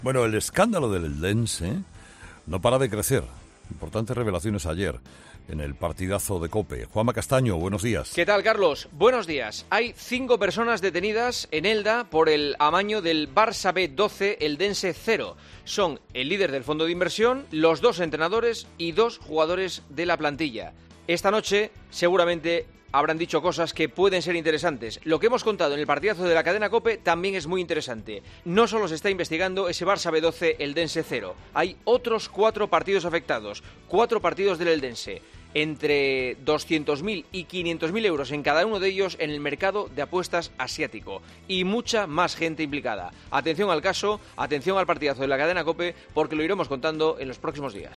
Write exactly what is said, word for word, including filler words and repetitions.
Bueno, el escándalo del Eldense no para de crecer. Importantes revelaciones ayer en el partidazo de COPE. Juanma Castaño, buenos días. ¿Qué tal, Carlos? Buenos días. Hay cinco personas detenidas en Elda por el amaño del Barça B doce Eldense cero. Son el líder del fondo de inversión, los dos entrenadores y dos jugadores de la plantilla. Esta noche, seguramente, habrán dicho cosas que pueden ser interesantes. Lo que hemos contado en el partidazo de la cadena COPE también es muy interesante. No solo se está investigando ese Barça B doce Eldense cero. Hay otros cuatro partidos afectados. Cuatro partidos del Eldense. Entre doscientos mil y quinientos mil euros en cada uno de ellos en el mercado de apuestas asiático. Y mucha más gente implicada. Atención al caso, atención al partidazo de la cadena COPE, porque lo iremos contando en los próximos días.